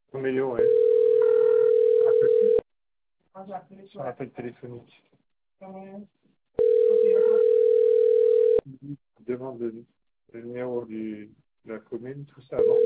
Améliorer. Sur l'appel téléphonique. Demande le numéro de la commune, tout ça avant.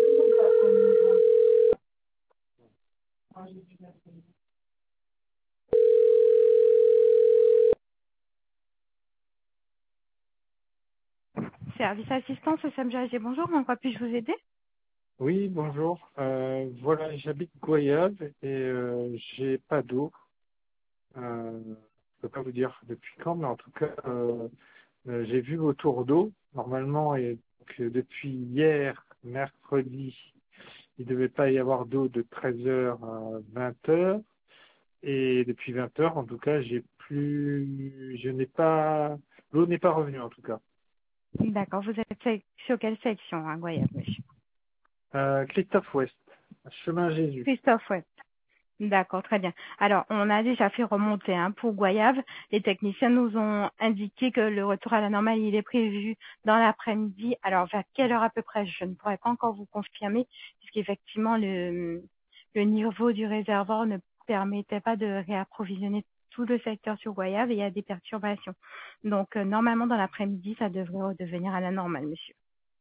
Service assistance, Sam Jazzy, bonjour, en quoi puis-je vous aider? Oui, bonjour. Voilà, j'habite Goyave et j'ai pas d'eau. Je peux pas vous dire depuis quand, mais en tout cas, j'ai vu vos tours d'eau. Normalement, et donc, depuis hier, mercredi, il ne devait pas y avoir d'eau de 13 heures à 20 heures. Et depuis 20 heures, en tout cas, je n'ai pas, l'eau n'est pas revenue en tout cas. D'accord, vous êtes sur quelle section, hein, Goyave, monsieur? Christophe Ouest, chemin Jésus. Christophe, ouais. D'accord, très bien. Alors, on a déjà fait remonter pour Goyave. Les techniciens nous ont indiqué que le retour à la normale, il est prévu dans l'après-midi. Alors, vers quelle heure à peu près? Je ne pourrais pas encore vous confirmer, puisqu'effectivement, le niveau du réservoir ne permettait pas de réapprovisionner tout le secteur sur Goyave et il y a des perturbations. Donc, normalement, dans l'après-midi, ça devrait redevenir à la normale, monsieur.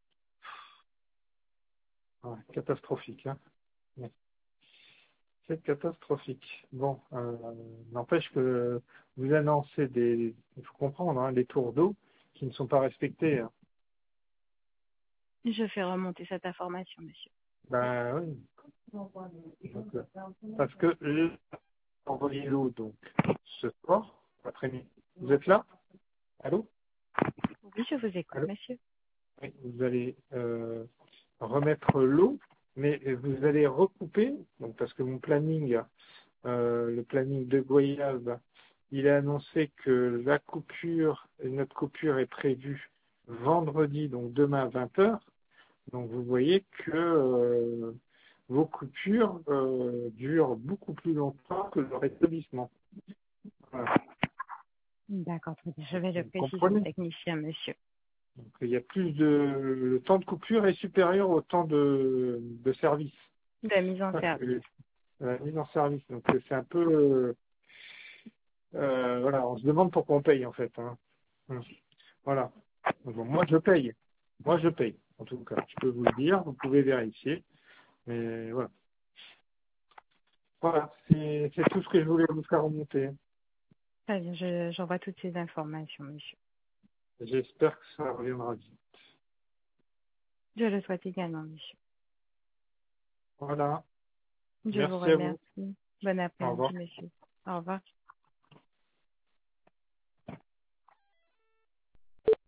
Ouais, catastrophique, hein. Ouais. C'est catastrophique. Bon, n'empêche que vous annoncez il faut comprendre, hein, les tours d'eau qui ne sont pas respectés, hein. Je fais remonter cette information, monsieur. Ben oui. Donc, parce que envoyer l'eau donc ce soir, après-midi. Vous êtes là? Allô? Oui, je vous écoute, Allô? monsieur. Oui, vous allez remettre l'eau, mais vous allez recouper, donc parce que mon planning, le planning de Goyave, il a annoncé que notre coupure est prévue vendredi, donc demain à 20 heures. Donc vous voyez que vos coupures durent beaucoup plus longtemps que le rétablissement. Voilà. D'accord, très bien. Je vais le Vous préciser au comprenez? technicien, monsieur. Donc, il y a le temps de coupure est supérieur au temps de service. De mise en Ça, service. la mise en service. Donc c'est un peu voilà, on se demande pourquoi on paye en fait, hein. Voilà. Donc, bon, moi je paye. Moi je paye. En tout cas, je peux vous le dire, vous pouvez vérifier. Mais voilà. Voilà, c'est tout ce que je voulais vous faire remonter. Très bien, j'envoie toutes ces informations, monsieur. J'espère que ça reviendra vite. Je le souhaite également, monsieur. Voilà. Je vous Merci à vous. remercie. Bon Au revoir. après-midi, monsieur. Au revoir.